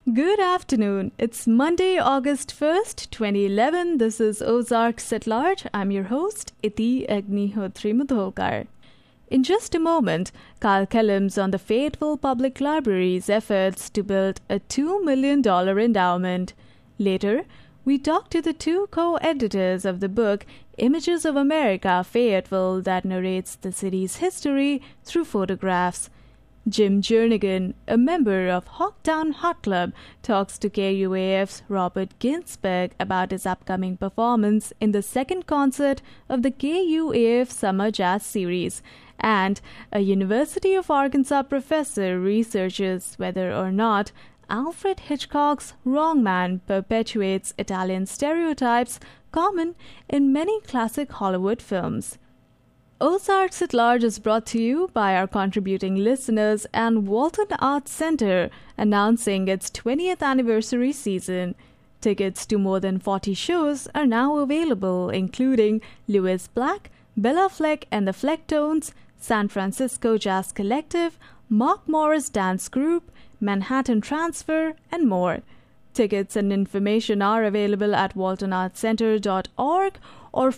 Good afternoon. It's Monday, August 1st, 2011. This is Ozarks at Large. I'm your host, Iti Agnihotri Mudholkar. In just a moment, Kyle Kellums on the Fayetteville Public Library's efforts to build a $2 million endowment. Later, we talk to the two co-editors of the book Images of America, Fayetteville, that narrates the city's history through photographs. Jim Jernigan, a member of Hawktown Hot Club, talks to KUAF's Robert Ginsberg about his upcoming performance in the second concert of the KUAF Summer Jazz Series. And a University of Arkansas professor researches whether or not Alfred Hitchcock's Wrong Man perpetuates Italian stereotypes common in many classic Hollywood films. Ozarks at Large is brought to you by our contributing listeners and Walton Arts Center, announcing its 20th anniversary season. Tickets to more than 40 shows are now available, including Lewis Black, Bella Fleck and the Flecktones, San Francisco Jazz Collective, Mark Morris Dance Group, Manhattan Transfer, and more. Tickets and information are available at waltonartscenter.org or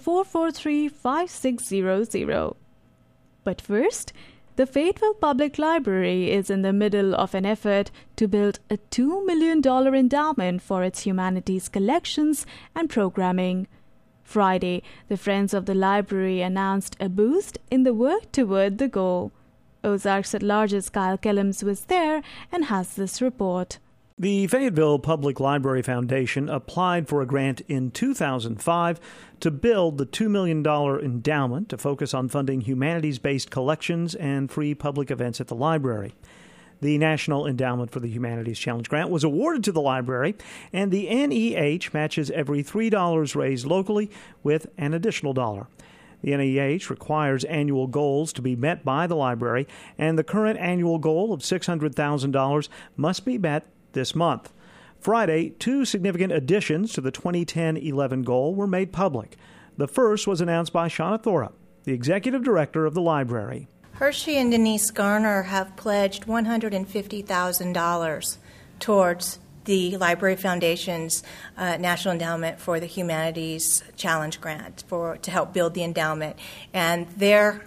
443-5600. But first, the Fayetteville Public Library is in the middle of an effort to build a $2 million endowment for its humanities collections and programming. Friday, the Friends of the Library announced a boost in the work toward the goal. Ozarks at Large's Kyle Kellums was there and has this report. The Fayetteville Public Library Foundation applied for a grant in 2005 to build the $2 million endowment to focus on funding humanities-based collections and free public events at the library. The National Endowment for the Humanities Challenge Grant was awarded to the library, and the NEH matches every $3 raised locally with an additional $1. The NEH requires annual goals to be met by the library, and the current annual goal of $600,000 must be met this month. Friday, two significant additions to the 2010-11 goal were made public. The first was announced by Shauna Thorup, the executive director of the library. Hershey and Denise Garner have pledged $150,000 towards the Library Foundation's National Endowment for the Humanities Challenge Grant to help build the endowment. And their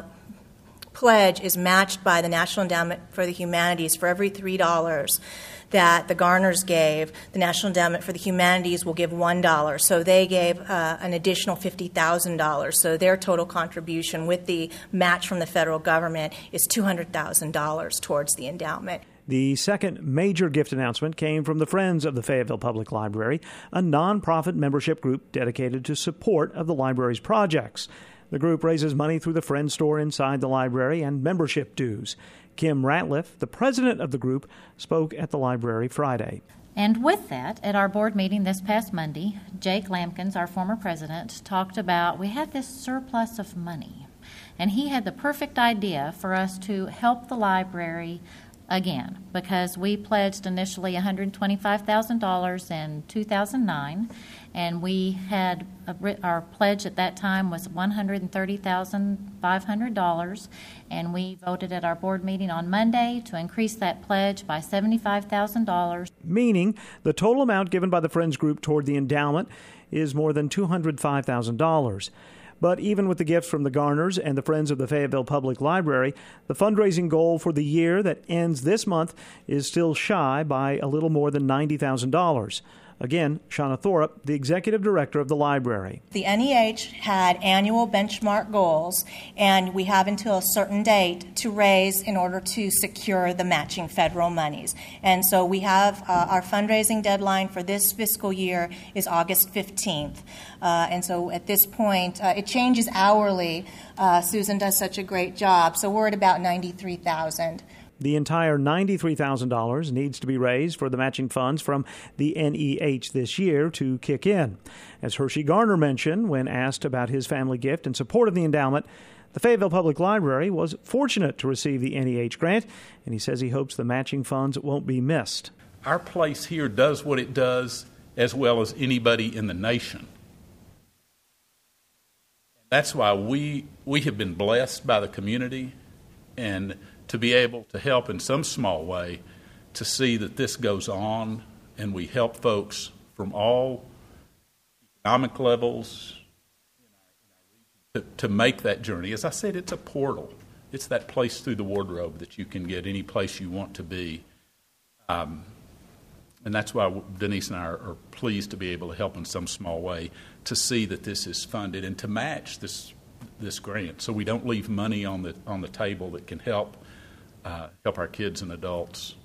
pledge is matched by the National Endowment for the Humanities. For every $3 that the Garners gave, the National Endowment for the Humanities will give $1. So they gave an additional $50,000. So their total contribution with the match from the federal government is $200,000 towards the endowment. The second major gift announcement came from the Friends of the Fayetteville Public Library, a nonprofit membership group dedicated to support of the library's projects. The group raises money through the Friends store inside the library and membership dues. Kim Ratliff, the president of the group, spoke at the library Friday. And with that, at our board meeting this past Monday, Jake Lampkins, our former president, talked about we had this surplus of money. And he had the perfect idea for us to help the library again, because we pledged initially $125,000 in 2009, and we had our pledge at that time was $130,500, and we voted at our board meeting on Monday to increase that pledge by $75,000. Meaning the total amount given by the Friends Group toward the endowment is more than $205,000. But even with the gifts from the Garners and the Friends of the Fayetteville Public Library, the fundraising goal for the year that ends this month is still shy by a little more than $90,000. Again, Shauna Thorup, the executive director of the library. The NEH had annual benchmark goals, and we have until a certain date to raise in order to secure the matching federal monies. And so we have our fundraising deadline for this fiscal year is August 15th. And so at this point, it changes hourly. Susan does such a great job. So we're at about $93,000. The entire $93,000 needs to be raised for the matching funds from the NEH this year to kick in. As Hershey Garner mentioned when asked about his family gift in support of the endowment, the Fayetteville Public Library was fortunate to receive the NEH grant, and he says he hopes the matching funds won't be missed. Our place here does what it does as well as anybody in the nation. That's why we have been blessed by the community, and to be able to help in some small way to see that this goes on and we help folks from all economic levels to make that journey. As I said, it's a portal. It's that place through the wardrobe that you can get any place you want to be. And that's why Denise and I are pleased to be able to help in some small way to see that this is funded and to match this grant, so we don't leave money on the table that can help our kids and adults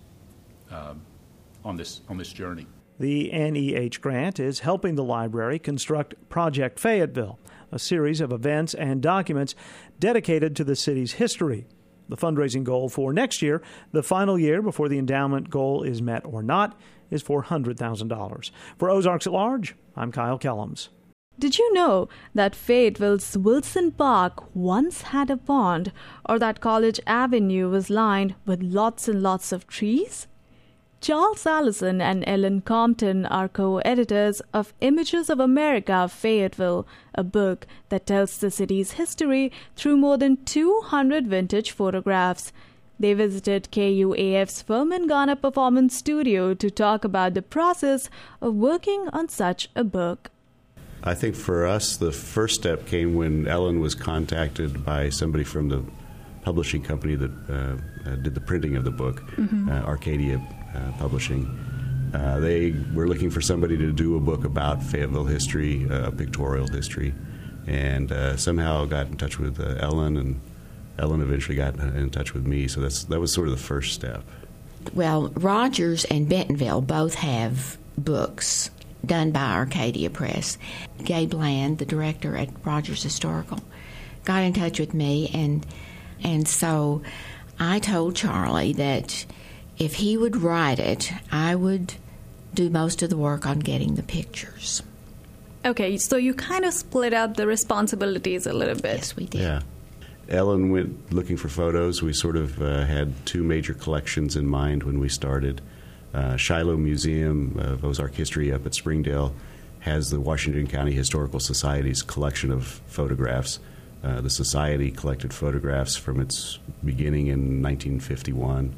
on this journey. The NEH grant is helping the library construct Project Fayetteville, a series of events and documents dedicated to the city's history. The fundraising goal for next year, the final year before the endowment goal is met or not, is $400,000. For Ozarks at Large, I'm Kyle Kellums. Did you know that Fayetteville's Wilson Park once had a pond, or that College Avenue was lined with lots and lots of trees? Charles Allison and Ellen Compton are co-editors of Images of America, Fayetteville, a book that tells the city's history through more than 200 vintage photographs. They visited KUAF's Film and Ghana Performance Studio to talk about the process of working on such a book. I think for us, the first step came when Ellen was contacted by somebody from the publishing company that did the printing of the book, Arcadia Publishing. They were looking for somebody to do a book about Fayetteville history, pictorial history, and somehow got in touch with Ellen, and Ellen eventually got in touch with me. So that was sort of the first step. Well, Rogers and Bentonville both have books done by Arcadia Press. Gabe Land, the director at Rogers Historical, got in touch with me, and so I told Charlie that if he would write it, I would do most of the work on getting the pictures. Okay, so you kind of split out the responsibilities a little bit. Yes, we did. Yeah. Ellen went looking for photos. We sort of had two major collections in mind when we started. Shiloh Museum of Ozark History up at Springdale has the Washington County Historical Society's collection of photographs. The Society collected photographs from its beginning in 1951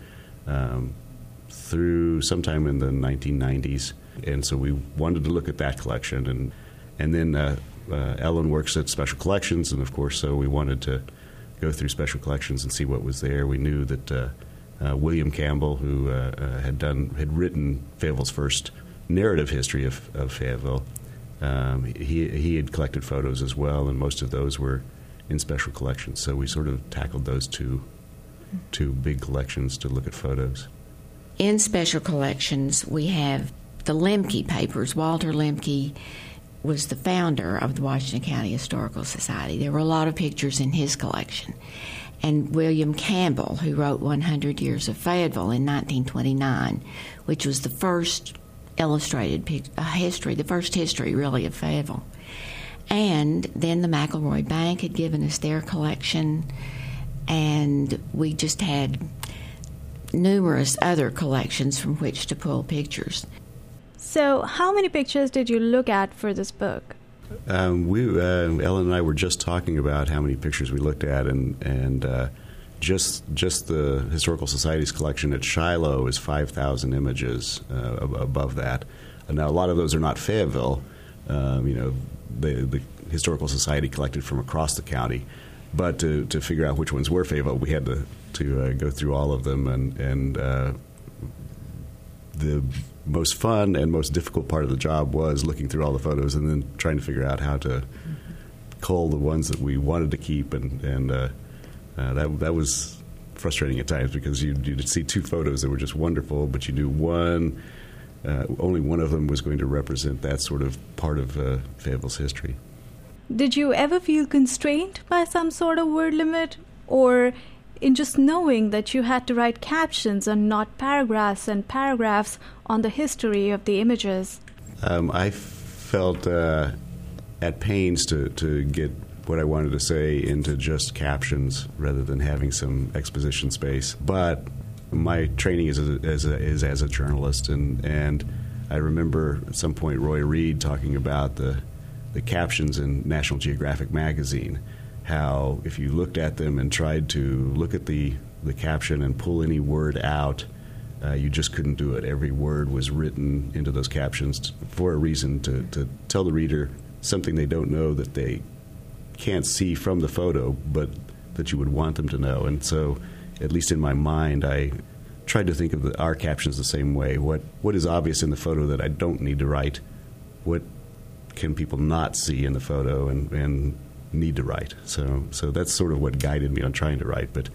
through sometime in the 1990s. And so we wanted to look at that collection. And then Ellen works at Special Collections, and of course, so we wanted to go through Special Collections and see what was there. We knew that William Campbell, who had written Fayetteville's first narrative history of Fayetteville, he had collected photos as well, and most of those were in Special Collections. So we sort of tackled those two big collections to look at photos. In Special Collections, we have the Lemke papers. Walter Lemke was the founder of the Washington County Historical Society. There were a lot of pictures in his collection. And William Campbell, who wrote 100 Years of Fayetteville in 1929, which was the first illustrated history, the first history, really, of Fayetteville. And then the McElroy Bank had given us their collection, and we just had numerous other collections from which to pull pictures. So how many pictures did you look at for this book? Ellen and I were just talking about how many pictures we looked at, and just the Historical Society's collection at Shiloh is 5,000 images above that. And now a lot of those are not Fayetteville. The Historical Society collected from across the county, but to figure out which ones were Fayetteville, we had to go through all of them, and the most fun and most difficult part of the job was looking through all the photos and then trying to figure out how to cull the ones that we wanted to keep, and that was frustrating at times because you'd see two photos that were just wonderful, but you knew only one of them was going to represent that sort of part of Fayetteville's history. Did you ever feel constrained by some sort of word limit, or in just knowing that you had to write captions and not paragraphs and paragraphs on the history of the images? I felt at pains to get what I wanted to say into just captions rather than having some exposition space. But my training is as a journalist, and I remember at some point Roy Reed talking about the captions in National Geographic magazine, how if you looked at them and tried to look at the caption and pull any word out, You just couldn't do it. Every word was written into those captions for a reason, to tell the reader something they don't know, that they can't see from the photo, but that you would want them to know. And so, at least in my mind, I tried to think of our captions the same way. What is obvious in the photo that I don't need to write? What can people not see in the photo and need to write? So that's sort of what guided me on trying to write. But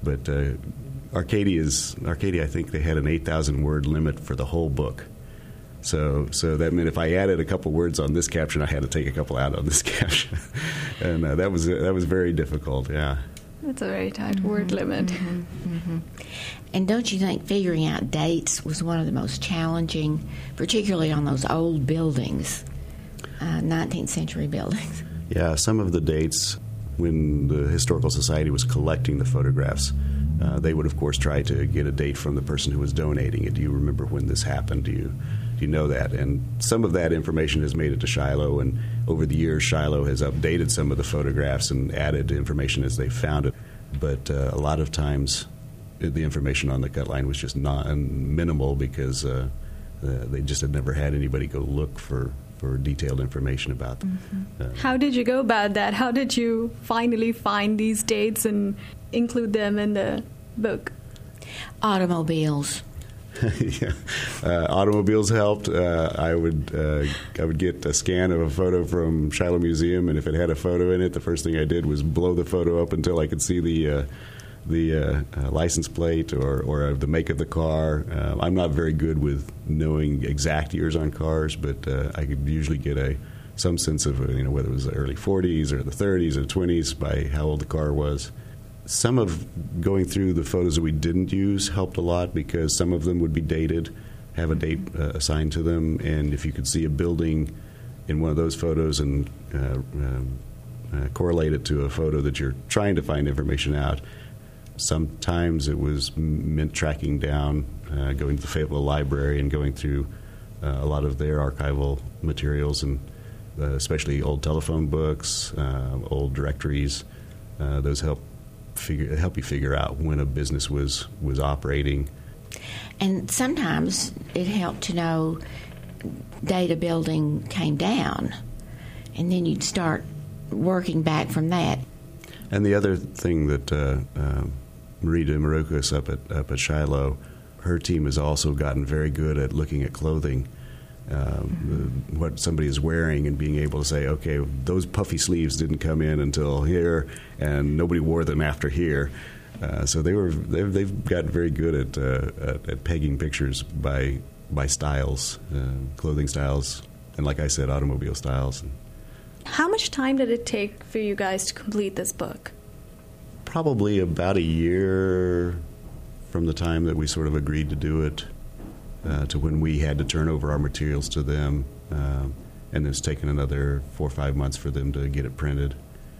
Arcadia, I think they had an 8,000 word limit for the whole book. So that meant if I added a couple words on this caption, I had to take a couple out on this caption, and that was very difficult. Yeah, that's a very tight word limit. And don't you think figuring out dates was one of the most challenging, particularly on those old buildings, 19th century buildings? Yeah, some of the dates when the Historical Society was collecting the photographs, they would, of course, try to get a date from the person who was donating it. Do you remember when this happened? Do you know that? And some of that information has made it to Shiloh, and over the years, Shiloh has updated some of the photographs and added information as they found it. But a lot of times, the information on the cut line was just minimal because they just had never had anybody go look for detailed information about them. How did you go about that? How did you finally find these dates and include them in the book? Automobiles. Yeah, automobiles helped. I would get a scan of a photo from Shiloh Museum, and if it had a photo in it, the first thing I did was blow the photo up until I could see the license plate or the make of the car. I'm not very good with knowing exact years on cars, but I could usually get some sense of whether it was the early 40s or the 30s or 20s by how old the car was. Some of going through the photos that we didn't use helped a lot because some of them would be dated, have a date assigned to them, and if you could see a building in one of those photos and correlate it to a photo that you're trying to find information out, sometimes it was meant tracking down, going to the Fayetteville Library and going through a lot of their archival materials, and especially old telephone books, old directories. Those help you figure out when a business was operating. And sometimes it helped to know date a building came down, and then you'd start working back from that. And the other thing that Marita Marukas up at Shiloh, her team has also gotten very good at looking at clothing, what somebody is wearing, and being able to say, okay, those puffy sleeves didn't come in until here, and nobody wore them after here. So they've gotten very good at pegging pictures by styles, clothing styles, and like I said, automobile styles. How much time did it take for you guys to complete this book? Probably about a year from the time that we sort of agreed to do it to when we had to turn over our materials to them. And it's taken another 4 or 5 months for them to get it printed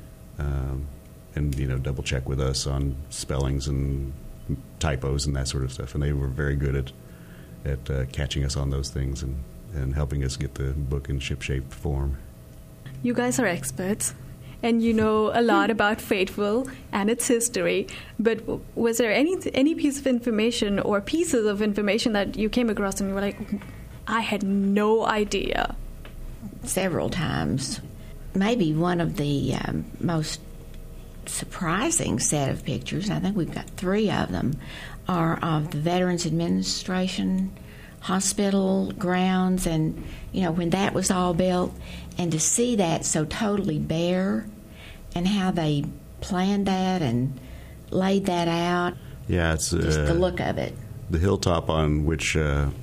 and, double check with us on spellings and typos and that sort of stuff. And they were very good at catching us on those things and helping us get the book in ship-shape form. You guys are experts, and you know a lot about Fayetteville and its history, but was there any piece of information or pieces of information that you came across and you were like, I had no idea? Several times. Maybe one of the most surprising set of pictures, I think we've got 3 of them, are of the Veterans Administration hospital grounds, and when that was all built, and to see that so totally bare and how they planned that and laid that out. Yeah, it's just the look of it. The hilltop on which the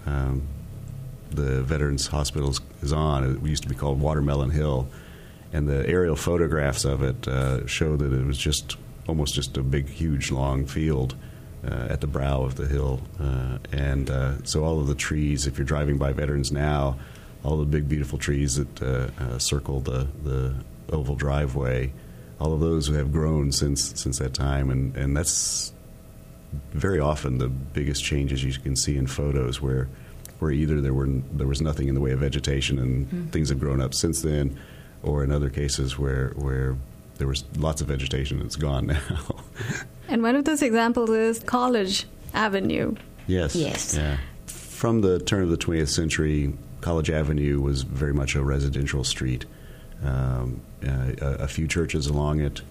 Veterans Hospital is on, it used to be called Watermelon Hill, and the aerial photographs of it show that it was almost just a big, huge, long field at the brow of the hill. And so all of the trees, if you're driving by Veterans now, all the big, beautiful trees that circle the oval driveway, all of those have grown since that time. And that's very often the biggest changes you can see in photos where either there was nothing in the way of vegetation and things have grown up since then, or in other cases where there was lots of vegetation and it's gone now. And one of those examples is College Avenue. Yes. Yes. Yeah. From the turn of the 20th century, College Avenue was very much a residential street. A few churches along it,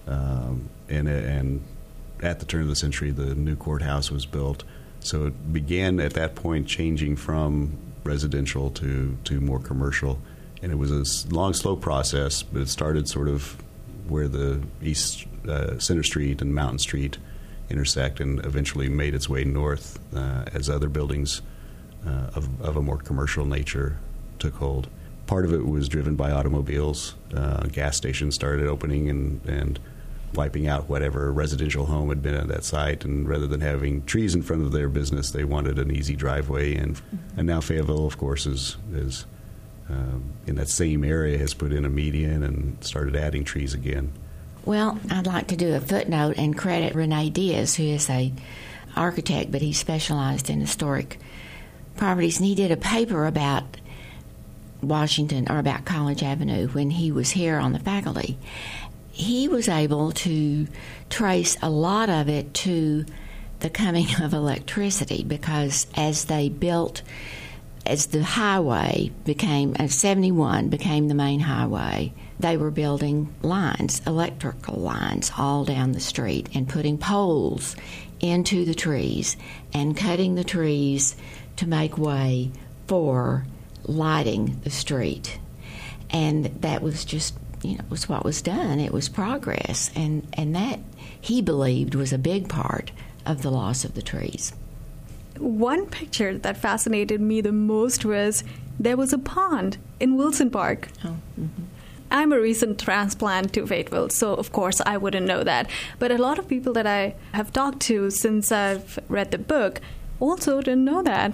and at the turn of the century, the new courthouse was built. So it began at that point changing from residential to more commercial. And it was a long, slow process, but it started sort of where the East Center Street and Mountain Street intersect, and eventually made its way north as other buildings of a more commercial nature took hold. Part of it was driven by automobiles. Gas stations started opening and wiping out whatever residential home had been at that site, and rather than having trees in front of their business, they wanted an easy driveway. And now Fayetteville, of course, is in that same area, has put in a median and started adding trees again. Well, I'd like to do a footnote and credit Rene Diaz, who is a architect, but he specialized in historic properties, and he did a paper about Washington, or about College Avenue, when he was here on the faculty. He was able to trace a lot of it to the coming of electricity, because as the highway became, as 71 became the main highway, they were building lines, electrical lines, all down the street, and putting poles into the trees and cutting the trees to make way for lighting the street. And that was just, was what was done. It was progress. And that, he believed, was a big part of the loss of the trees. One picture that fascinated me the most was there was a pond in Wilson Park. Oh, mm-hmm. I'm a recent transplant to Fayetteville, so of course I wouldn't know that. But a lot of people that I have talked to since I've read the book also didn't know that.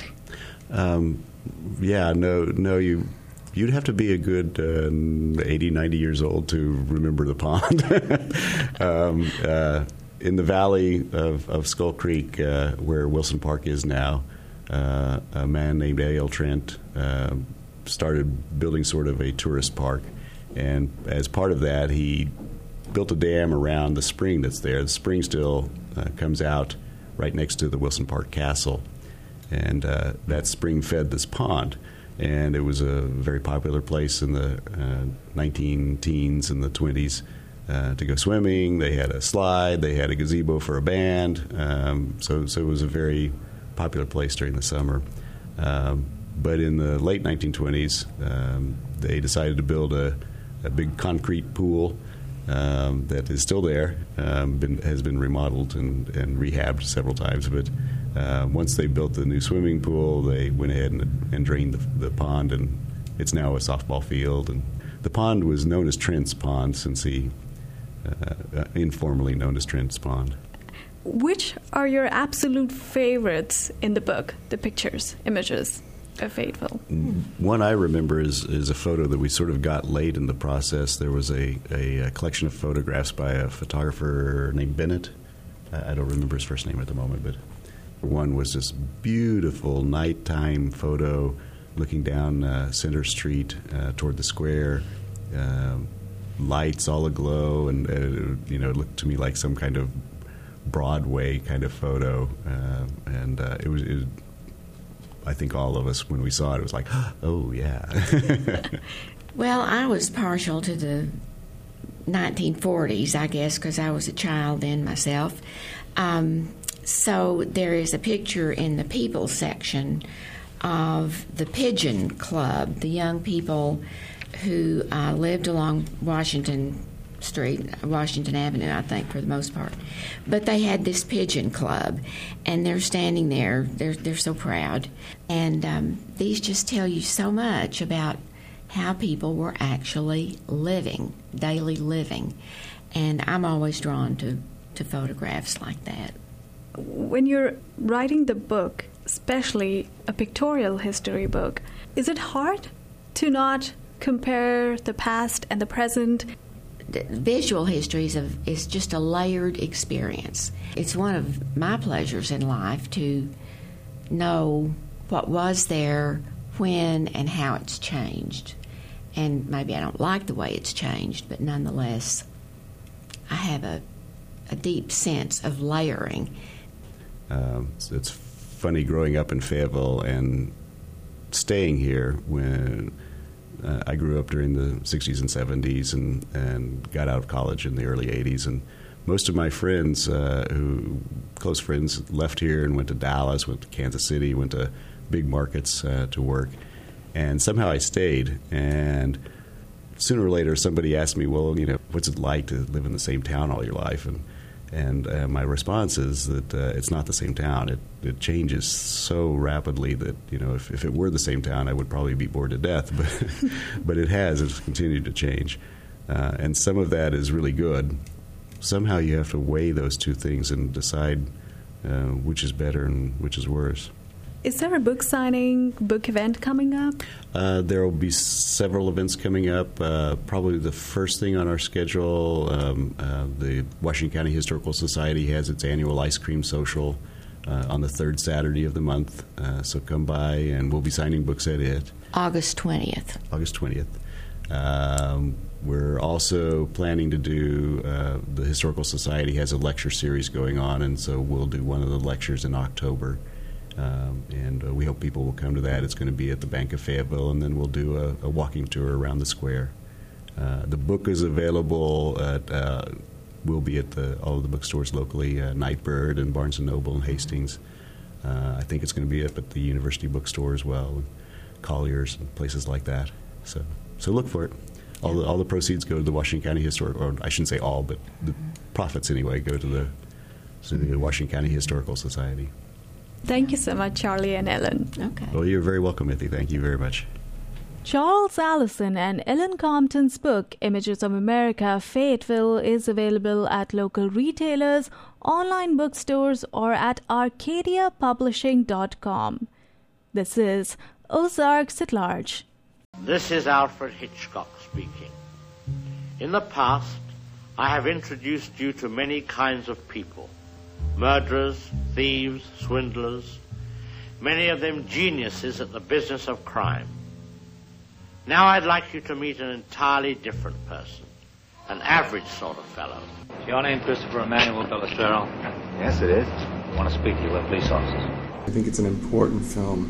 You'd have to be a good 80, 90 years old to remember the pond. In the valley of Skull Creek, where Wilson Park is now, a man named A.L. Trent started building sort of a tourist park. And as part of that, he built a dam around the spring that's there. The spring still comes out right next to the Wilson Park Castle. And that spring fed this pond. And it was a very popular place in the 19-teens and the 20s to go swimming. They had a slide. They had a gazebo for a band. So it was a very popular place during the summer. But in the late 1920s, they decided to build a big concrete pool that is still there, has been remodeled and rehabbed several times. But once they built the new swimming pool, they went ahead and drained the pond, and it's now a softball field. And the pond was known as Trent's Pond since he informally known as Trent's Pond. Which are your absolute favorites in the book, the pictures, images of Fayetteville? One I remember is a photo that we sort of got late in the process. There was a collection of photographs by a photographer named Bennett. I don't remember his first name at the moment, but one was this beautiful nighttime photo looking down Center Street toward the square, lights all aglow, and it looked to me like some kind of Broadway kind of photo, and it was. I think all of us, when we saw it, was like, oh, yeah. Well, I was partial to the 1940s, I guess, because I was a child then myself. So there is a picture in the people section of the Pigeon Club, the young people who lived along Washington Avenue, I think, for the most part. But they had this Pigeon Club, and they're standing there. They're so proud. And these just tell you so much about how people were actually living, daily living. And I'm always drawn to photographs like that. When you're writing the book, especially a pictorial history book, is it hard to not compare the past and the present? Visual history is just a layered experience. It's one of my pleasures in life to know what was there, when, and how it's changed. And maybe I don't like the way it's changed, but nonetheless, I have a deep sense of layering. It's funny growing up in Fayetteville and staying here when I grew up during the 60s and 70s and got out of college in the early 80s. And most of my friends, close friends, left here and went to Dallas, went to Kansas City, went to big markets to work. And somehow I stayed. And sooner or later, somebody asked me, well, what's it like to live in the same town all your life? And my response is that it's not the same town. It changes so rapidly that, if it were the same town, I would probably be bored to death. But it has. It's continued to change. And some of that is really good. Somehow you have to weigh those two things and decide which is better and which is worse. Is there a book signing, book event coming up? There will be several events coming up. Probably the first thing on our schedule, the Washington County Historical Society has its annual ice cream social on the third Saturday of the month. So come by, and we'll be signing books at it. August 20th. August 20th. We're also planning to do, the Historical Society has a lecture series going on, and so we'll do one of the lectures in October. And we hope people will come to that. It's going to be at the Bank of Fayetteville, and then we'll do a walking tour around the square. The book is available will be at all of the bookstores locally, Nightbird and Barnes & Noble and Hastings. I think it's going to be up at the University Bookstore as well, and Collier's and places like that. So look for it. All the proceeds go to the Washington County or I shouldn't say all, but the profits anyway go to the Washington County Historical Society. Thank you so much, Charlie and Ellen. Okay. Well, you're very welcome, Ithy. Thank you very much. Charles Allison and Ellen Compton's book, Images of America, Fayetteville, is available at local retailers, online bookstores, or at arcadiapublishing.com. This is Ozarks at Large. This is Alfred Hitchcock speaking. In the past, I have introduced you to many kinds of people. Murderers, thieves, swindlers, many of them geniuses at the business of crime. Now I'd like you to meet an entirely different person, an average sort of fellow. Is your name Christopher Emmanuel Ballestero? Yes, it is. I want to speak to you. We're police officers. I think it's an important film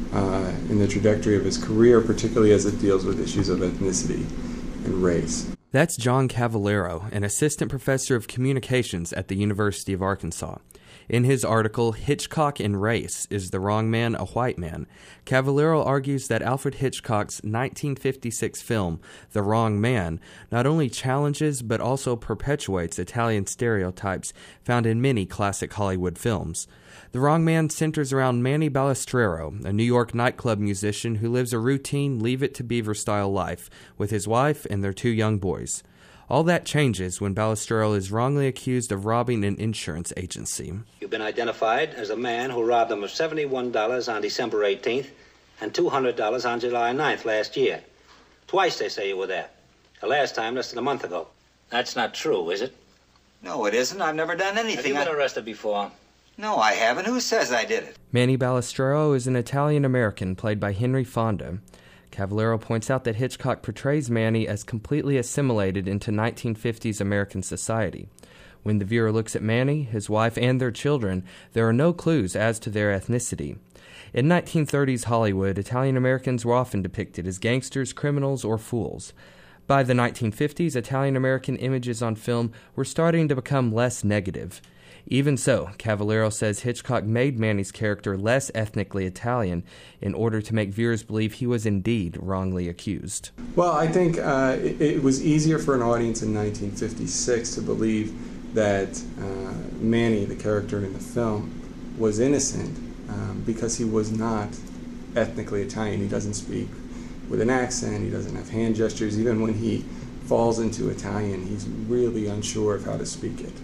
in the trajectory of his career, particularly as it deals with issues of ethnicity and race. That's John Cavallero, an assistant professor of communications at the University of Arkansas. In his article, Hitchcock and Race, Is the Wrong Man a White Man?, Cavallero argues that Alfred Hitchcock's 1956 film, The Wrong Man, not only challenges but also perpetuates Italian stereotypes found in many classic Hollywood films. The Wrong Man centers around Manny Balistrero, a New York nightclub musician who lives a routine Leave It to Beaver-style life with his wife and their 2 young boys. All that changes when Balistrero is wrongly accused of robbing an insurance agency. You've been identified as a man who robbed them of $71 on December 18th and $200 on July 9th last year. Twice they say you were there. The last time less than a month ago. That's not true, is it? No, it isn't. I've never done anything. Have you been arrested before? No, I haven't. Who says I did it? Manny Balistrero is an Italian-American played by Henry Fonda. Cavallero points out that Hitchcock portrays Manny as completely assimilated into 1950s American society. When the viewer looks at Manny, his wife, and their children, there are no clues as to their ethnicity. In 1930s Hollywood, Italian-Americans were often depicted as gangsters, criminals, or fools. By the 1950s, Italian-American images on film were starting to become less negative. Even so, Cavallero says Hitchcock made Manny's character less ethnically Italian in order to make viewers believe he was indeed wrongly accused. Well, I think it was easier for an audience in 1956 to believe that Manny, the character in the film, was innocent because he was not ethnically Italian. He doesn't speak with an accent, he doesn't have hand gestures. Even when he falls into Italian, he's really unsure of how to speak it.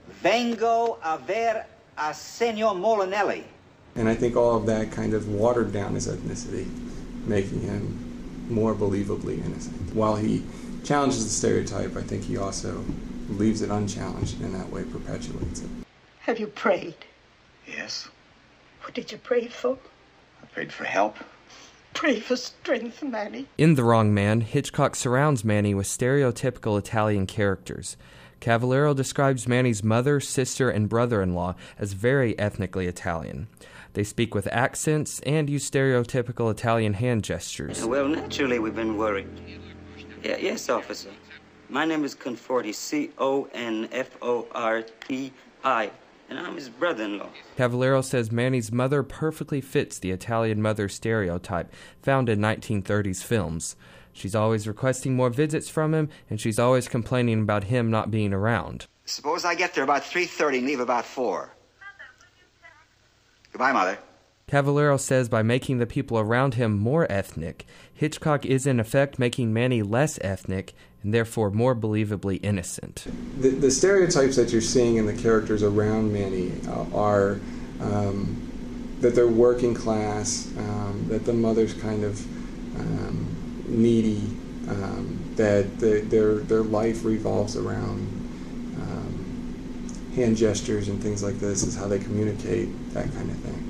Vengo a ver a Senor Molinelli. And I think all of that kind of watered down his ethnicity, making him more believably innocent. While he challenges the stereotype, I think he also leaves it unchallenged, and that way perpetuates it. Have you prayed? Yes. What did you pray for? I prayed for help. Pray for strength, Manny. In The Wrong Man, Hitchcock surrounds Manny with stereotypical Italian characters. Cavallero describes Manny's mother, sister, and brother-in-law as very ethnically Italian. They speak with accents and use stereotypical Italian hand gestures. Well, naturally, we've been worried. Yes, officer. My name is Conforti, Conforti, and I'm his brother-in-law. Cavallero says Manny's mother perfectly fits the Italian mother stereotype found in 1930s films. She's always requesting more visits from him, and she's always complaining about him not being around. Suppose I get there about 3:30 and leave about 4. Goodbye, Mother. Cavallero says by making the people around him more ethnic, Hitchcock is in effect making Manny less ethnic and therefore more believably innocent. The stereotypes that you're seeing in the characters around Manny are that they're working class, that the mother's kind of needy, that their life revolves around hand gestures and things like this is how they communicate, that kind of thing.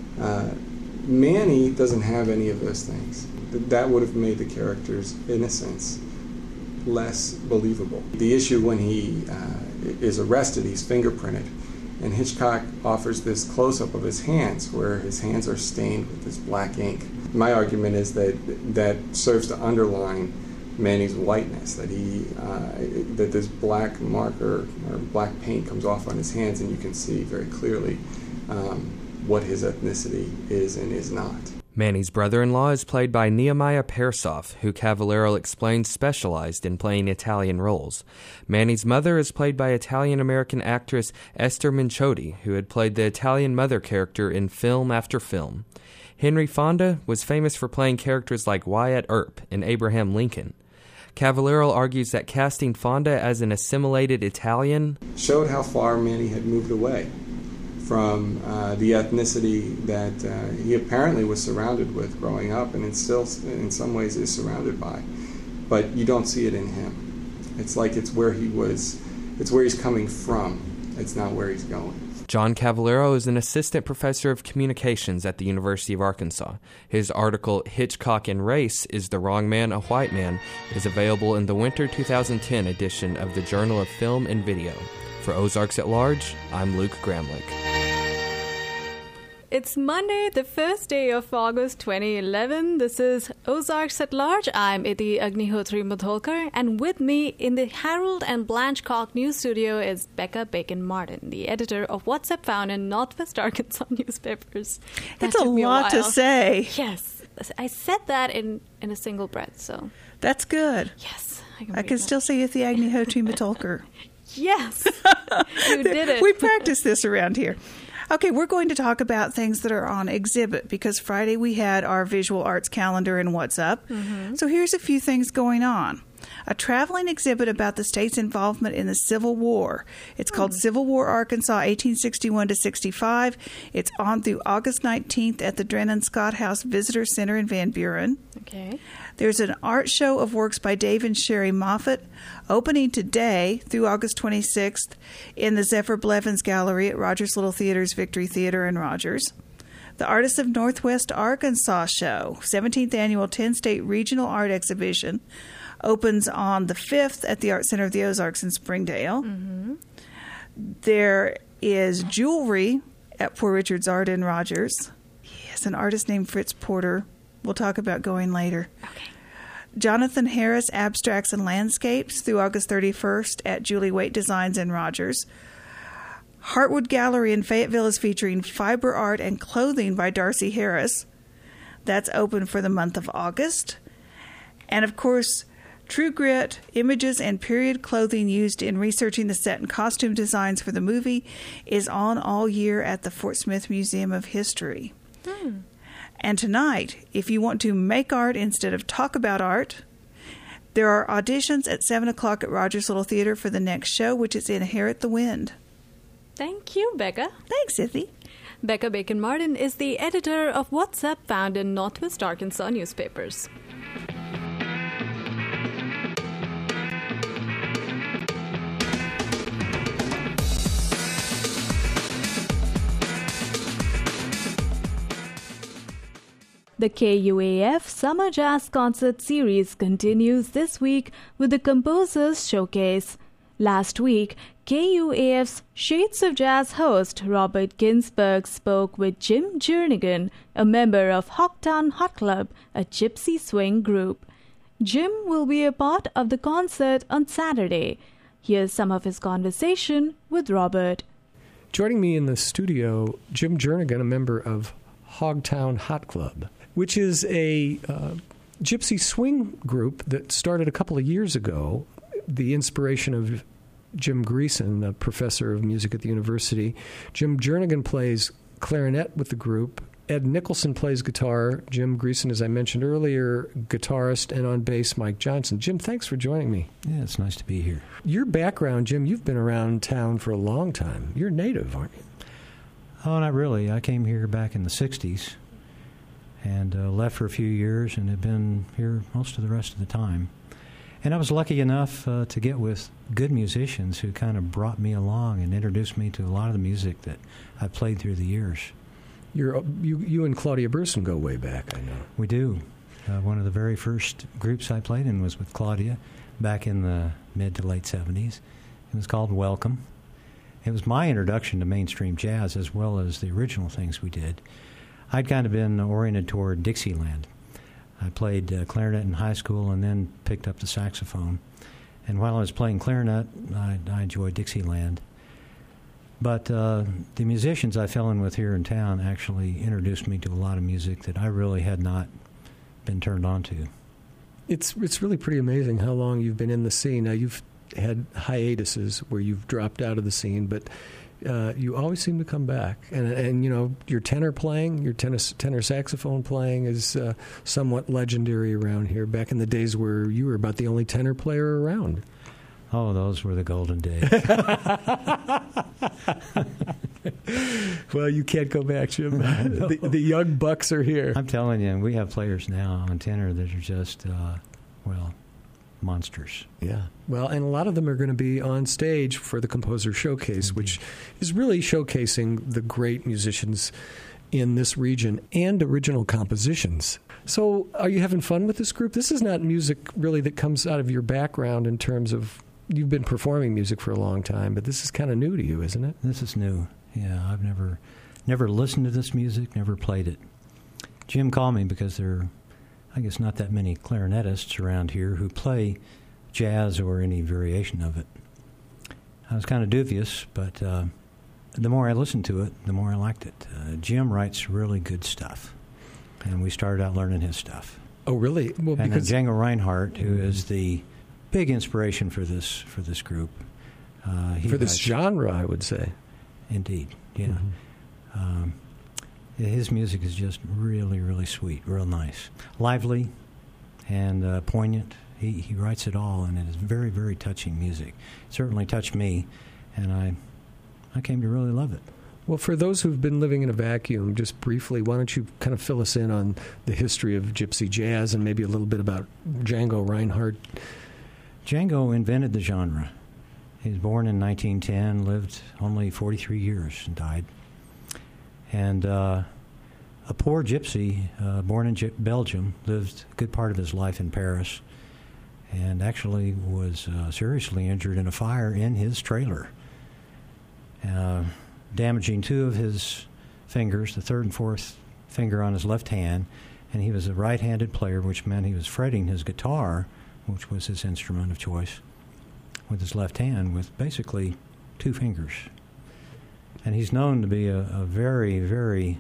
Manny doesn't have any of those things. That would have made the character's innocence less believable. The issue when he is arrested, he's fingerprinted, and Hitchcock offers this close-up of his hands where his hands are stained with this black ink. My argument is that serves to underline Manny's whiteness, that that this black marker or black paint comes off on his hands and you can see very clearly what his ethnicity is and is not. Manny's brother-in-law is played by Nehemiah Persoff, who Cavallero explains specialized in playing Italian roles. Manny's mother is played by Italian-American actress Esther Minchodi, who had played the Italian mother character in film after film. Henry Fonda was famous for playing characters like Wyatt Earp in Abraham Lincoln. Cavallero argues that casting Fonda as an assimilated Italian showed how far Manny had moved away from the ethnicity that he apparently was surrounded with growing up, and still in some ways is surrounded by. But you don't see it in him. It's like it's where he's coming from. It's not where he's going. John Cavallero is an assistant professor of communications at the University of Arkansas. His article, Hitchcock and Race, Is the Wrong Man a White Man?, is available in the winter 2010 edition of the Journal of Film and Video. For Ozarks at Large, I'm Luke Gramlich. It's Monday, the first day of August 2011. This is Ozarks at Large. I'm Iti Agnihotri Mudholkar, and with me in the Harold and Blanche Koch News Studio is Becca Bacon-Martin, the editor of What's Up found in Northwest Arkansas newspapers. That's a lot to say. Yes. I said that in a single breath, so. That's good. Yes. I can still say Iti Agnihotri Mudholkar. Yes. You did it. We practice this around here. Okay, we're going to talk about things that are on exhibit because Friday we had our visual arts calendar and What's Up. Mm-hmm. So here's a few things going on. A traveling exhibit about the state's involvement in the Civil War. It's called Civil War Arkansas 1861 to 65. It's on through August 19th at the Drennan Scott House Visitor Center in Van Buren. Okay. There's an art show of works by Dave and Sherry Moffett opening today through August 26th in the Zephyr Blevins Gallery at Rogers Little Theater's Victory Theater in Rogers. The Artists of Northwest Arkansas show, 17th Annual 10-State Regional Art Exhibition, opens on the 5th at the Art Center of the Ozarks in Springdale. Mm-hmm. There is jewelry at Poor Richard's Art in Rogers. Yes, an artist named Fritz Porter. We'll talk about going later. Okay. Jonathan Harris Abstracts and Landscapes through August 31st at Julie Waite Designs in Rogers. Heartwood Gallery in Fayetteville is featuring fiber art and clothing by Darcy Harris. That's open for the month of August. And of course, True Grit, images and period clothing used in researching the set and costume designs for the movie is on all year at the Fort Smith Museum of History. And tonight, if you want to make art instead of talk about art, there are auditions at 7 o'clock at Rogers Little Theater for the next show, which is Inherit the Wind. Thank you, Becca. Thanks, Ithie. Becca Bacon-Martin is the editor of What's Up found in Northwest Arkansas newspapers. The KUAF Summer Jazz Concert Series continues this week with the Composers Showcase. Last week, KUAF's Shades of Jazz host Robert Ginsburg spoke with Jim Jernigan, a member of Hogtown Hot Club, a gypsy swing group. Jim will be a part of the concert on Saturday. Here's some of his conversation with Robert. Joining me in the studio, Jim Jernigan, a member of Hogtown Hot Club, which is a gypsy swing group that started a couple of years ago. The inspiration of Jim Greason, a professor of music at the university. Jim Jernigan plays clarinet with the group. Ed Nicholson plays guitar. Jim Greason, as I mentioned earlier, guitarist, and on bass, Mike Johnson. Jim, thanks for joining me. Yeah, it's nice to be here. Your background, Jim, you've been around town for a long time. You're native, aren't you? Oh, not really. I came here back in the 60s and left for a few years and have been here most of the rest of the time. And I was lucky enough to get with good musicians who kind of brought me along and introduced me to a lot of the music that I've played through the years. You and Claudia Burson go way back, I know. We do. One of the very first groups I played in was with Claudia back in the mid to late 70s. It was called Welcome. It was my introduction to mainstream jazz as well as the original things we did. I'd kind of been oriented toward Dixieland. I played clarinet in high school and then picked up the saxophone. And while I was playing clarinet, I enjoyed Dixieland. But the musicians I fell in with here in town actually introduced me to a lot of music that I really had not been turned on to. It's really pretty amazing how long you've been in the scene. Now, you've had hiatuses where you've dropped out of the scene, but you always seem to come back. And you know, your tenor playing, your tenor saxophone playing is somewhat legendary around here. Back in the days where you were about the only tenor player around. Oh, those were the golden days. Well, you can't go back, Jim. The young bucks are here. I'm telling you, we have players now on tenor that are just, monsters. Yeah. Well, and a lot of them are going to be on stage for the Composer Showcase, Indeed. Which is really showcasing the great musicians in this region and original compositions. So are you having fun with this group? This is not music really that comes out of your background in terms of you've been performing music for a long time, but this is kind of new to you, isn't it? This is new. Yeah, I've never listened to this music, never played it. Jim called me because there are, I guess, not that many clarinetists around here who play jazz or any variation of it. I was kind of dubious, but the more I listened to it, the more I liked it. Jim writes really good stuff, and we started out learning his stuff. Oh, really? Well, and because Django Reinhardt, who is the big inspiration for this group, for this genre, I would say. Indeed, yeah. Mm-hmm. His music is just really, really sweet, real nice, lively, and poignant. He writes it all, and it is very, very touching music. It certainly touched me, and I came to really love it. Well, for those who've been living in a vacuum, just briefly, why don't you kind of fill us in on the history of gypsy jazz and maybe a little bit about Django Reinhardt? Django invented the genre. He was born in 1910, lived only 43 years, and died. And a poor gypsy, born in Belgium, lived a good part of his life in Paris, and actually was seriously injured in a fire in his trailer, damaging two of his fingers, the third and fourth finger on his left hand, and he was a right-handed player, which meant he was fretting his guitar, which was his instrument of choice, with his left hand, with basically two fingers. And he's known to be a very, very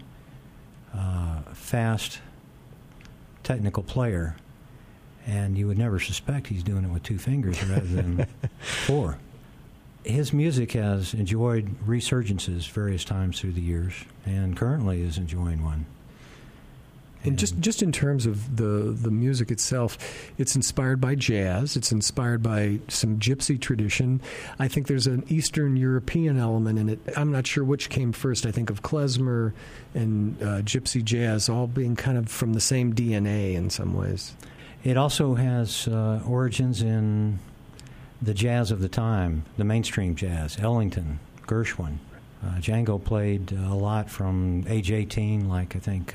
fast, technical player. And you would never suspect he's doing it with two fingers rather than four. His music has enjoyed resurgences various times through the years, and currently is enjoying one. And just in terms of the music itself, it's inspired by jazz. It's inspired by some gypsy tradition. I think there's an Eastern European element in it. I'm not sure which came first. I think of klezmer and gypsy jazz all being kind of from the same DNA in some ways. It also has origins in the jazz of the time, the mainstream jazz, Ellington, Gershwin. Django played a lot from age 18, like I think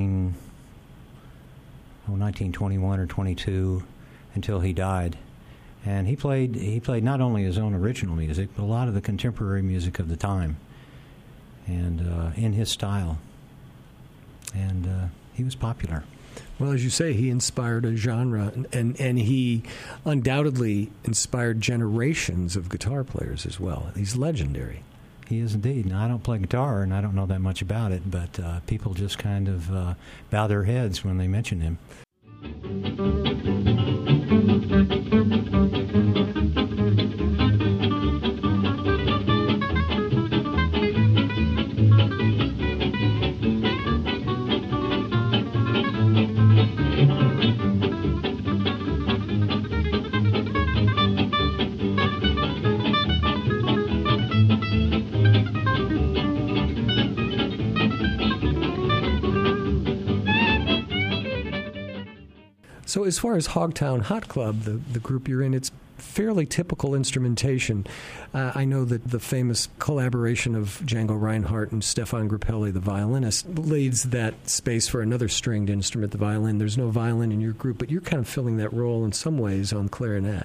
1921 or 22, until he died. And he played not only his own original music, but a lot of the contemporary music of the time, and in his style. And he was popular. Well, as you say, he inspired a genre, and he undoubtedly inspired generations of guitar players as well. He's legendary. He is indeed. Now, I don't play guitar, and I don't know that much about it, but people just kind of bow their heads when they mention him. So as far as Hogtown Hot Club, the group you're in, it's fairly typical instrumentation. I know that the famous collaboration of Django Reinhardt and Stefan Grappelli, the violinist, leaves that space for another stringed instrument, the violin. There's no violin in your group, but you're kind of filling that role in some ways on clarinet.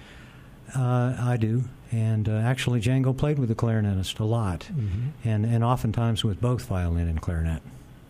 I do. And actually, Django played with the clarinetist a lot, and oftentimes with both violin and clarinet.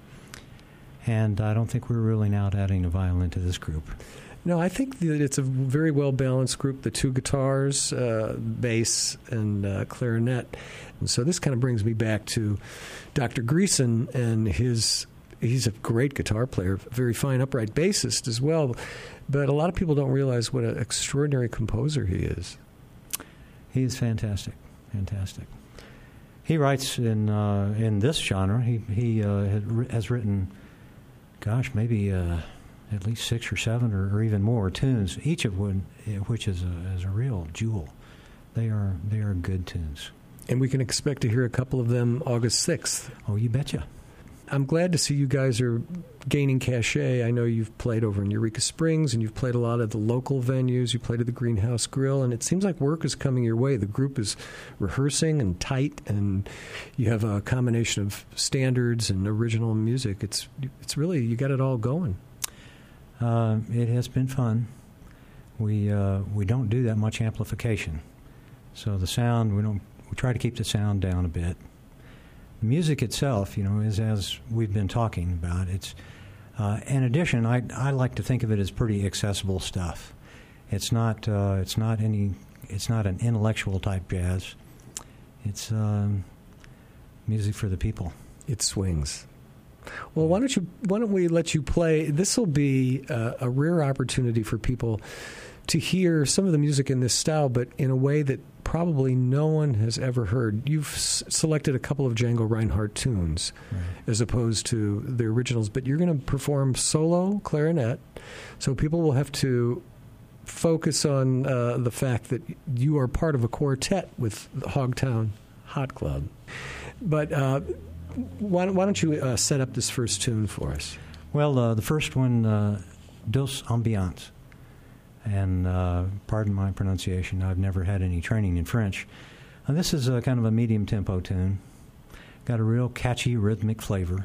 And I don't think we're ruling out adding a violin to this group. No, I think that it's a very well-balanced group, the two guitars, bass, and clarinet. And so this kind of brings me back to Dr. Greason and he's a great guitar player, very fine upright bassist as well. But a lot of people don't realize what an extraordinary composer he is. He is fantastic, fantastic. He writes in this genre. He has written, gosh, maybe at least 6 or 7 or even more tunes, each of which is a real jewel. They are good tunes. And we can expect to hear a couple of them August 6th. Oh, you betcha. I'm glad to see you guys are gaining cachet. I know you've played over in Eureka Springs, and you've played a lot of the local venues. You played at the Greenhouse Grill, and it seems like work is coming your way. The group is rehearsing and tight, and you have a combination of standards and original music. It's really, you got it all going. It has been fun. We don't do that much amplification, so the sound we try to keep the sound down a bit. The music itself, is as we've been talking about. It's in addition, I like to think of it as pretty accessible stuff. It's not an intellectual type jazz. It's music for the people. It swings. Well, why don't we let you play? This will be a rare opportunity for people to hear some of the music in this style, but in a way that probably no one has ever heard. You've selected a couple of Django Reinhardt tunes, right, as opposed to the originals, but you're going to perform solo clarinet, so people will have to focus on the fact that you are part of a quartet with the Hogtown Hot Club. But why don't you set up this first tune for us? Well, the first one, Dos Ambiance. And pardon my pronunciation, I've never had any training in French. This is kind of a medium-tempo tune. Got a real catchy rhythmic flavor.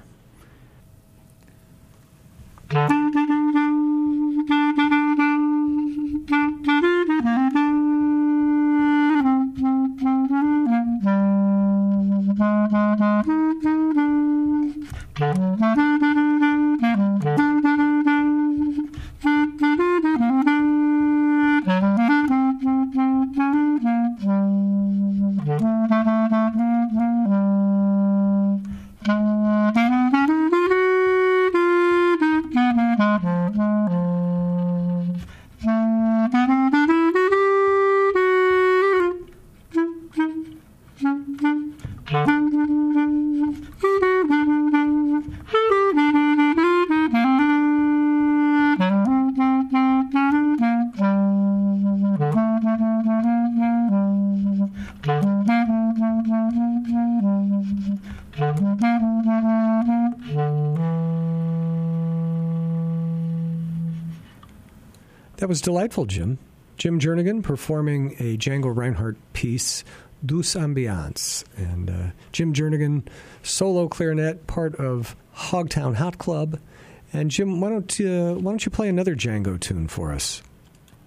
That was delightful, Jim. Jim Jernigan performing a Django Reinhardt piece, Douce Ambiance. And Jim Jernigan, solo clarinet, part of Hogtown Hot Club. And Jim, why don't you play another Django tune for us?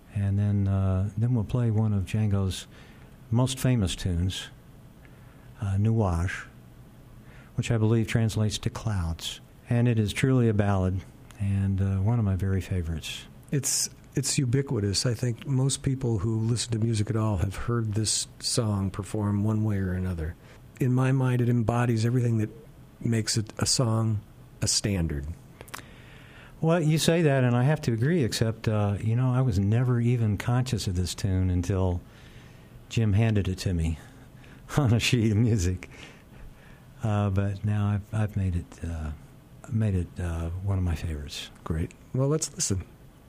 And then we'll play one of Django's most famous tunes, Nuage, which I believe translates to clouds. And it is truly a ballad, and one of my very favorites. It's ubiquitous. I think most people who listen to music at all have heard this song performed one way or another. In my mind, it embodies everything that makes a song a standard. Well, you say that, and I have to agree, except, I was never even conscious of this tune until Jim handed it to me on a sheet of music. But now I've made it one of my favorites. Great. Well, let's listen.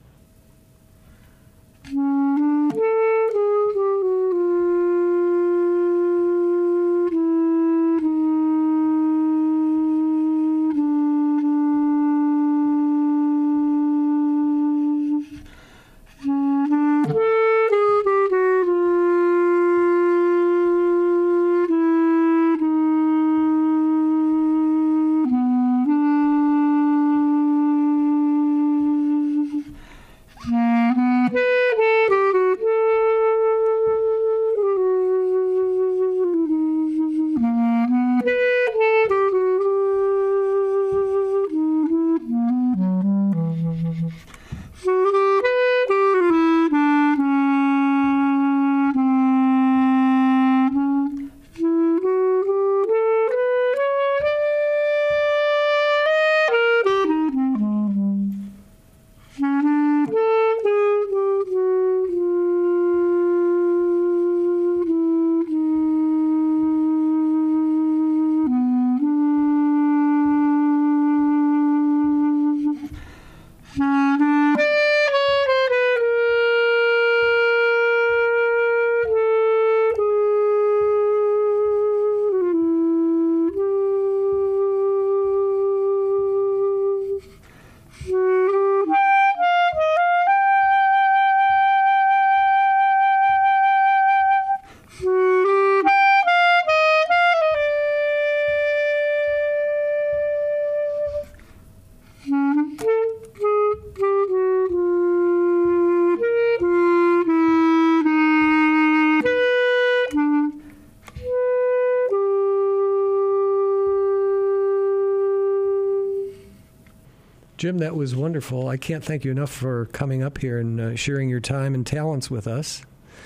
Jim, that was wonderful. I can't thank you enough for coming up here and sharing your time and talents with us.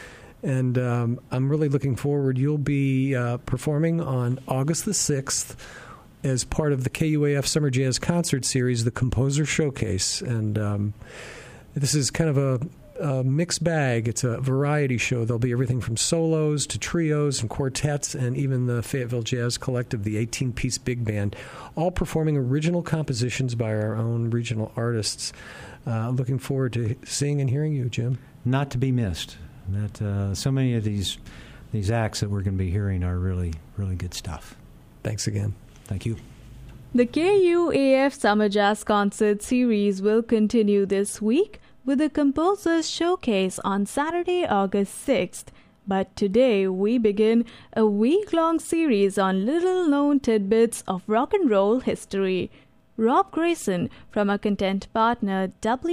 And I'm really looking forward. You'll be performing on August the 6th as part of the KUAF Summer Jazz Concert Series, the Composer Showcase. And this is kind of a mixed bag. It's a variety show. There'll be everything from solos to trios and quartets, and even the Fayetteville Jazz Collective, the 18-piece big band, all performing original compositions by our own regional artists. Looking forward to seeing and hearing you, Jim. Not to be missed. That so many of these acts that we're going to be hearing are really, really good stuff. Thanks again. Thank you. The KUAF Summer Jazz Concert Series will continue this week with the Composers Showcase on Saturday, August 6th. But today we begin a week-long series on little-known tidbits of rock and roll history. Rob Grayson from our content partner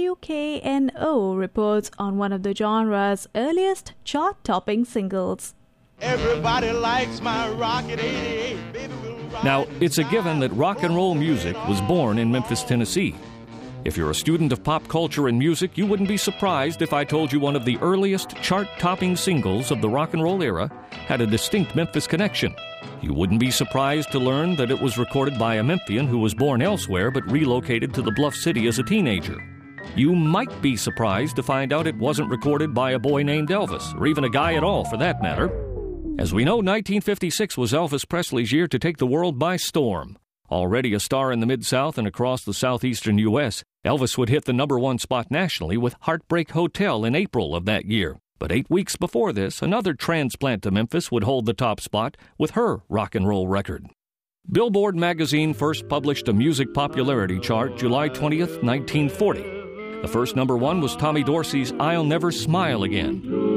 WKNO reports on one of the genre's earliest chart-topping singles. Everybody likes my Rocket 88, baby, we'll rock. Now, it's a given that rock and roll music was born in Memphis, Tennessee. If you're a student of pop culture and music, you wouldn't be surprised if I told you one of the earliest chart-topping singles of the rock and roll era had a distinct Memphis connection. You wouldn't be surprised to learn that it was recorded by a Memphian who was born elsewhere but relocated to the Bluff City as a teenager. You might be surprised to find out it wasn't recorded by a boy named Elvis, or even a guy at all for that matter. As we know, 1956 was Elvis Presley's year to take the world by storm. Already a star in the Mid-South and across the southeastern U.S., Elvis would hit the #1 spot nationally with Heartbreak Hotel in April of that year. But 8 weeks before this, another transplant to Memphis would hold the top spot with her rock and roll record. Billboard magazine first published a music popularity chart July 20th, 1940. The first #1 was Tommy Dorsey's I'll Never Smile Again.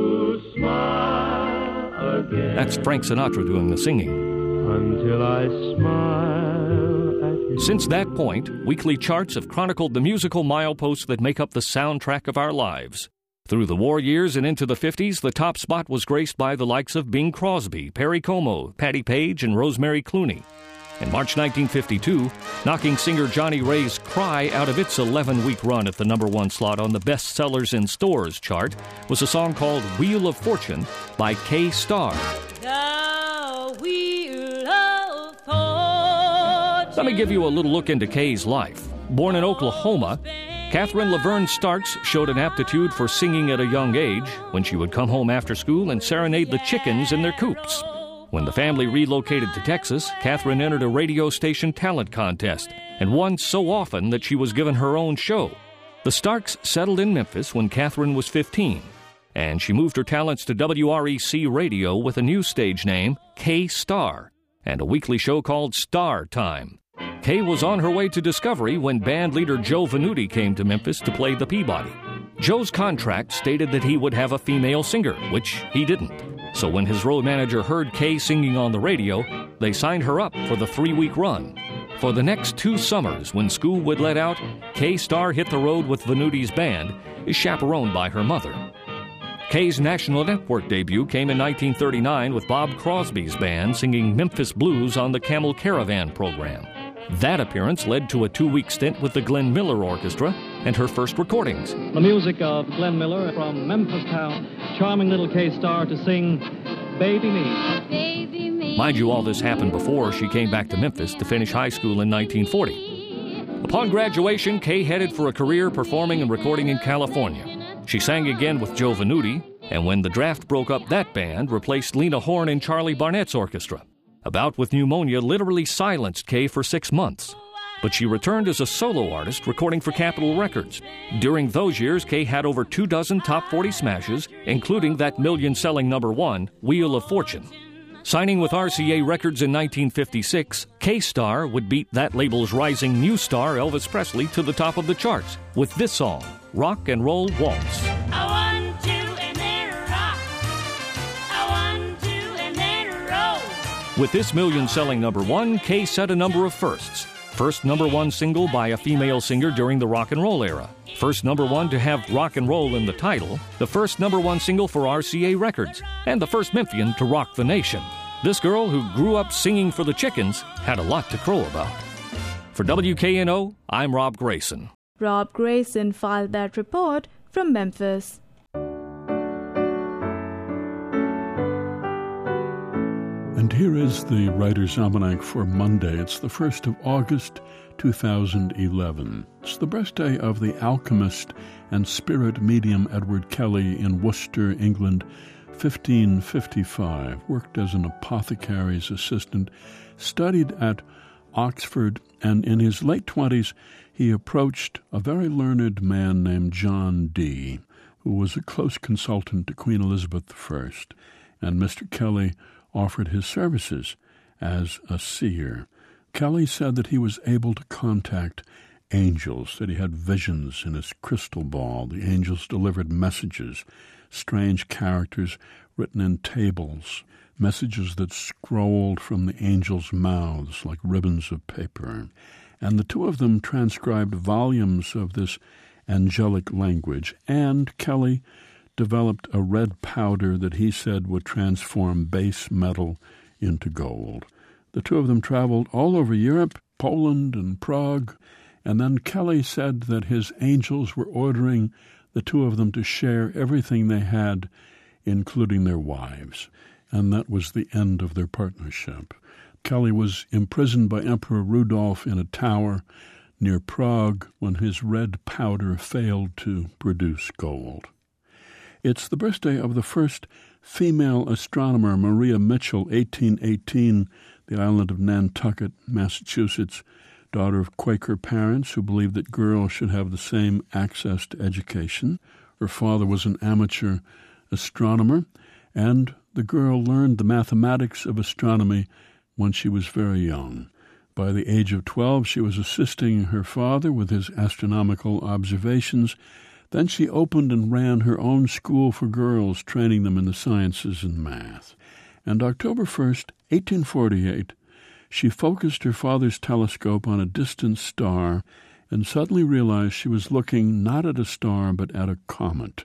That's Frank Sinatra doing the singing. Until I smile at you. Since that point, weekly charts have chronicled the musical mileposts that make up the soundtrack of our lives. Through the war years and into the 50s, the top spot was graced by the likes of Bing Crosby, Perry Como, Patti Page, and Rosemary Clooney. In March 1952, knocking singer Johnny Ray's Cry out of its 11-week run at the #1 slot on the Best Sellers in Stores chart was a song called Wheel of Fortune by Kay Starr. The Wheel of Fortune. Let me give you a little look into Kay's life. Born in Oklahoma, Catherine Laverne Starks showed an aptitude for singing at a young age when she would come home after school and serenade the chickens in their coops. When the family relocated to Texas, Catherine entered a radio station talent contest and won so often that she was given her own show. The Starks settled in Memphis when Catherine was 15, and she moved her talents to WREC Radio with a new stage name, Kay Starr, and a weekly show called Star Time. Kay was on her way to Discovery when band leader Joe Venuti came to Memphis to play the Peabody. Joe's contract stated that he would have a female singer, which he didn't. So when his road manager heard Kay singing on the radio, they signed her up for the 3-week run. For the next 2 summers, when school would let out, Kay Starr hit the road with Venuti's band, chaperoned by her mother. Kay's national network debut came in 1939 with Bob Crosby's band singing Memphis Blues on the Camel Caravan program. That appearance led to a 2-week stint with the Glenn Miller Orchestra and her first recordings. The music of Glenn Miller from Memphis town, charming little Kay Starr to sing Baby Me. Baby me. Mind you, all this happened before she came back to Memphis to finish high school in 1940. Upon graduation, Kay headed for a career performing and recording in California. She sang again with Joe Venuti, and when the draft broke up that band, replaced Lena Horne in Charlie Barnett's orchestra. A bout with pneumonia literally silenced Kay for 6 months. But she returned as a solo artist, recording for Capitol Records. During those years, Kay had over 24 top 40 smashes, including that million-selling #1, Wheel of Fortune. Signing with RCA Records in 1956, Kay Starr would beat that label's rising new star Elvis Presley to the top of the charts with this song, Rock and Roll Waltz. A 1, 2, and then rock. A 1, 2, and then roll. With this million-selling #1, Kay set a number of firsts. First #1 single by a female singer during the rock and roll era. First #1 to have rock and roll in the title. The first #1 single for RCA Records. And the first Memphian to rock the nation. This girl, who grew up singing for the chickens, had a lot to crow about. For WKNO, I'm Rob Grayson. Rob Grayson filed that report from Memphis. And here is the Writer's Almanac for Monday. It's the 1st of August, 2011. It's the birthday of the alchemist and spirit medium Edward Kelly in Worcester, England, 1555. Worked as an apothecary's assistant, studied at Oxford, and in his late 20s, he approached a very learned man named John Dee, who was a close consultant to Queen Elizabeth I, and Mr. Kelly offered his services as a seer. Kelly said that he was able to contact angels, that he had visions in his crystal ball. The angels delivered messages, strange characters written in tables, messages that scrolled from the angels' mouths like ribbons of paper. And the two of them transcribed volumes of this angelic language, and Kelly developed a red powder that he said would transform base metal into gold. The two of them traveled all over Europe, Poland and Prague, and then Kelly said that his angels were ordering the two of them to share everything they had, including their wives, and that was the end of their partnership. Kelly was imprisoned by Emperor Rudolph in a tower near Prague when his red powder failed to produce gold. It's the birthday of the first female astronomer, Maria Mitchell, 1818, the island of Nantucket, Massachusetts, daughter of Quaker parents who believed that girls should have the same access to education. Her father was an amateur astronomer, and the girl learned the mathematics of astronomy when she was very young. By the age of 12, she was assisting her father with his astronomical observations. Then she opened and ran her own school for girls, training them in the sciences and math. And October 1st, 1848, she focused her father's telescope on a distant star and suddenly realized she was looking not at a star but at a comet.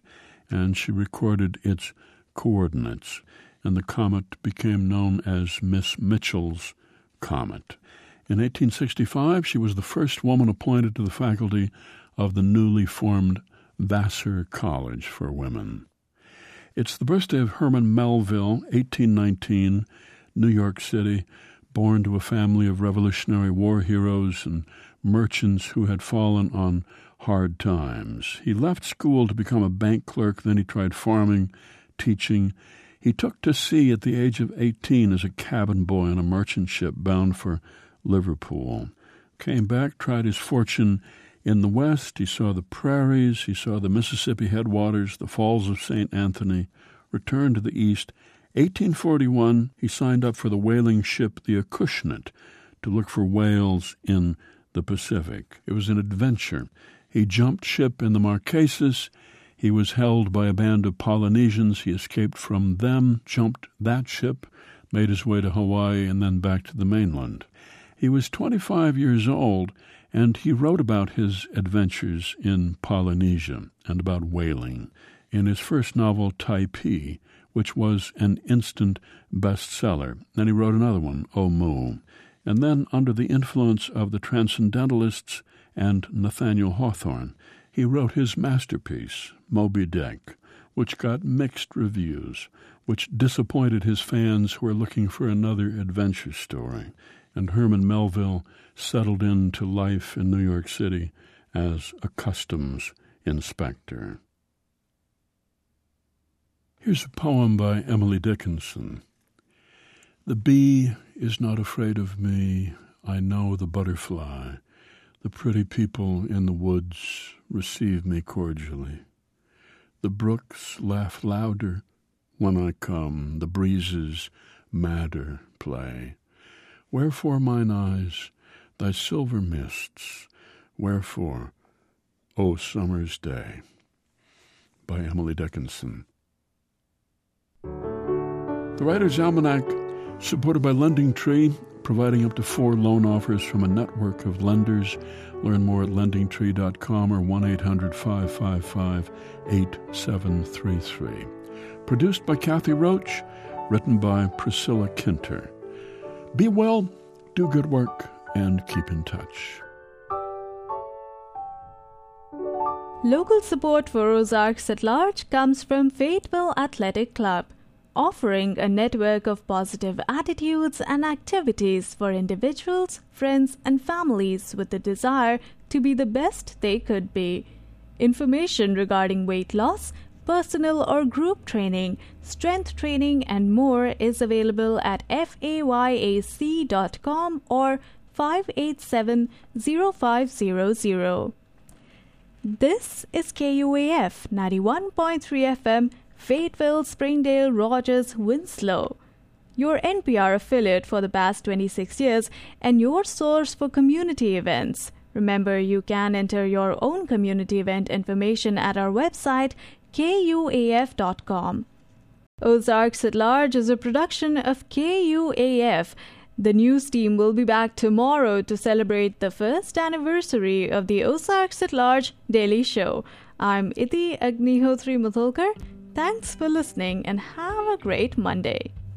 and she recorded its coordinates, and the comet became known as Miss Mitchell's Comet. In 1865, she was the first woman appointed to the faculty of the newly formed Vassar College for Women. It's the birthday of Herman Melville, 1819, New York City, born to a family of Revolutionary War heroes and merchants who had fallen on hard times. He left school to become a bank clerk, then he tried farming, teaching. He took to sea at the age of 18 as a cabin boy on a merchant ship bound for Liverpool. Came back, tried his fortune in the West. He saw the prairies, he saw the Mississippi headwaters, the Falls of St. Anthony, returned to the East. 1841, he signed up for the whaling ship the Acushnet to look for whales in the Pacific. It was an adventure. He jumped ship in the Marquesas. He was held by a band of Polynesians. He escaped from them, jumped that ship, made his way to Hawaii, and then back to the mainland. He was 25 years old, and he wrote about his adventures in Polynesia and about whaling in his first novel, Typee, which was an instant bestseller. Then he wrote another one, Omoo. And then, under the influence of the Transcendentalists and Nathaniel Hawthorne, he wrote his masterpiece, Moby Dick, which got mixed reviews, which disappointed his fans who were looking for another adventure story. And Herman Melville settled into life in New York City as a customs inspector. Here's a poem by Emily Dickinson. The bee is not afraid of me. I know the butterfly. The pretty people in the woods receive me cordially. The brooks laugh louder when I come. The breezes madder play. Wherefore mine eyes, thy silver mists? Wherefore, O summer's day? By Emily Dickinson. The Writer's Almanac, supported by Lending Tree, providing up to 4 loan offers from a network of lenders. Learn more at lendingtree.com or 1-800-555-8733. Produced by Kathy Roach, written by Priscilla Kinter. Be well, do good work, and keep in touch. Local support for Ozarks at Large comes from Fayetteville Athletic Club, offering a network of positive attitudes and activities for individuals, friends, and families with the desire to be the best they could be. Information regarding weight loss, personal or group training, strength training, and more is available at fayyac.com or 587-0500. This is KUAF 91.3 FM, Fayetteville, Springdale, Rogers, Winslow, your NPR affiliate for the past 26 years and your source for community events. Remember, you can enter your own community event information at our website, kuaf.com. Ozarks at Large is a production of KUAF. The news team will be back tomorrow to celebrate the first anniversary of the Ozarks at Large Daily Show. I'm Iti Agnihotri Mutholkar. Thanks for listening and have a great Monday.